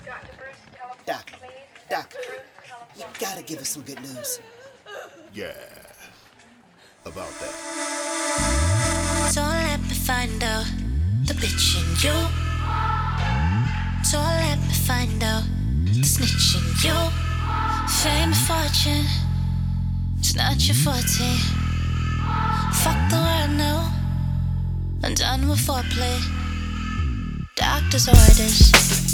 Doc, Doc, you gotta give us some good news. Yeah, about that. So let me find out the bitch in you. So let me find out the snitch in you. Fame and fortune, it's not your forte. Fuck the world now, I'm done with foreplay. Doctor's orders,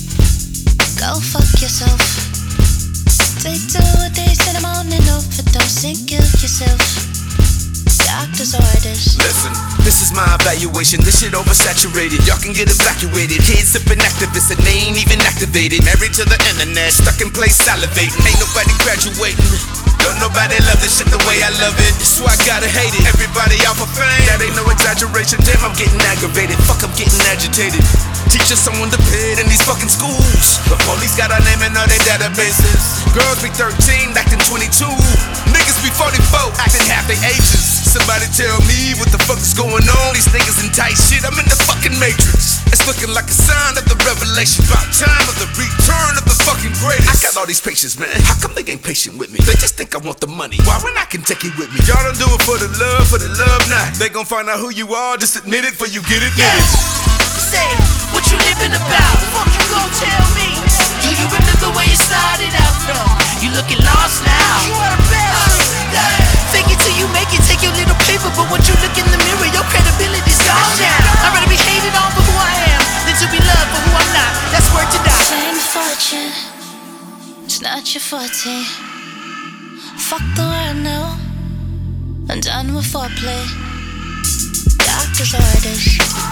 go fuck yourself. Take 2 days in the morning, overdose and kill yourself. Doctor's orders. Listen, this is my evaluation. This shit oversaturated. Y'all can get evacuated. Kids sipping activists and they ain't even activated. Married to the internet, stuck in place salivating. Ain't nobody graduating. Don't nobody love this shit the way I love it. So I gotta hate it. Everybody out for fame. That ain't no exaggeration. Damn, I'm getting aggravated. Fuck, I'm getting agitated. Teach us someone to pay in these fucking schools. The police got our name in all their databases. Girls be 13, acting 22. Niggas be 44, acting half their ages. Somebody tell me what the fuck is going on. These niggas in tight shit, I'm in the fucking matrix. It's looking like a sign of the revelation. About time of the return of the fucking greatest. I got all these patients, man. How come they ain't patient with me? They just think I want the money. Why when I can take it with me? Y'all don't do it for the love not. They gon' find out who you are, just admit it for you get it. Yeah. Say, what you living about? Fuck you gon' tell me? Do you remember where you started out from? You looking lost now. You are the best. Fake it till you make it, take your little paper. But once you look in the mirror, your credibility's gone now. I'd rather be hated on for who I am than to be loved for who I'm not. That's word to die. Fame and fortune, it's not your forte. Fuck the world now, I'm done with foreplay. Doctor's orders,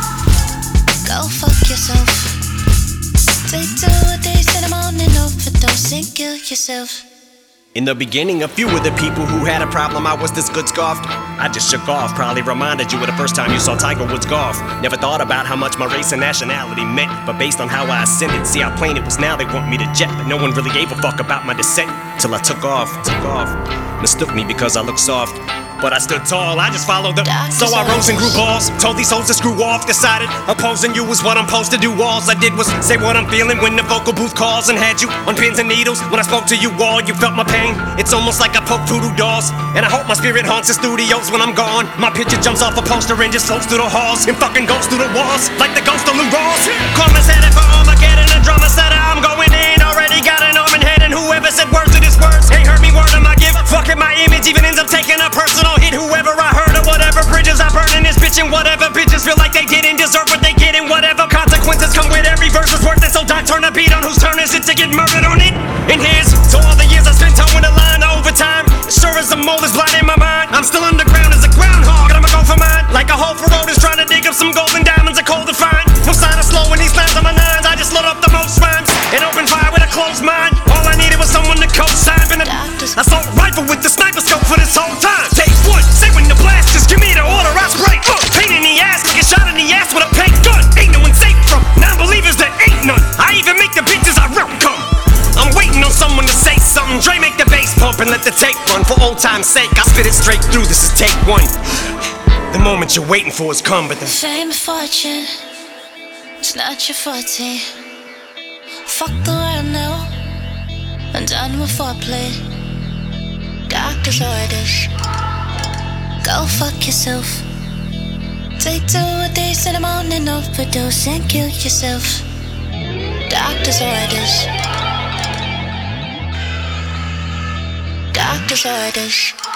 go fuck yourself. Take 2 days in the morning, overdose and kill yourself. In the beginning, a few of the people who had a problem I was this good scoffed. I just shook off, probably reminded you of the first time you saw Tiger Woods golf. Never thought about how much my race and nationality meant, but based on how I ascended, see how plain it was now they want me to jet. But no one really gave a fuck about my descent, till I took off. Mistook me because I looked soft, but I stood tall, I just followed them. So I rose and grew balls, told these hoes to screw off. Decided opposing you was what I'm supposed to do. All I did was say what I'm feeling when the vocal booth calls, and had you on pins and needles. When I spoke to you all, you felt my pain. It's almost like I poke voodoo dolls, and I hope my spirit haunts the studios when I'm gone. My picture jumps off a poster and just floats through the halls, and fucking goes through the walls like the ghost of Lou Rawls. Karma's headed for Armageddon, a drama setter, I'm going in. Already got an arm and head, and whoever said words to this words ain't heard me word of my gift. Fucking my image even ends up taking a personal hit. Whoever I heard or whatever bridges I burn in this bitch, and whatever bitches feel like they didn't deserve what they get, and whatever consequences come with every verse is worth it. So Doc, turn the beat on. Whose turn is it to get murdered on it? And here's to all the years I spent towing the line of overtime. Sure as the mold is blind in my mind, I'm still underground as a groundhog, and I'ma go for mine. Like a hoe for road is trying to dig up some golden diamonds, are cold to find. No sign of slow when these lines on my nines. I just load up the most rhymes and open fire with a closed mind. All I needed was someone to co-sign. Been an assault rifle with the sniper scope for this whole time. Take one, say when the blast is, give me the order, I spray. Pain in the ass, like a shot in the ass with a paint gun. Ain't no one safe from non-believers, there ain't none. I even make the bitches I rep come. I'm waiting on someone to say something. Dre, make the bass pump and let the tape run. For old time's sake, I spit it straight through. This is take one. The moment you're waiting for has come, but the fame and fortune, it's not your forte. Fuck the world now, I'm done with foreplay. Doctor's orders, go fuck yourself. Take 2 days in the morning, overdose and kill yourself. Doctor's orders. Doctor's orders.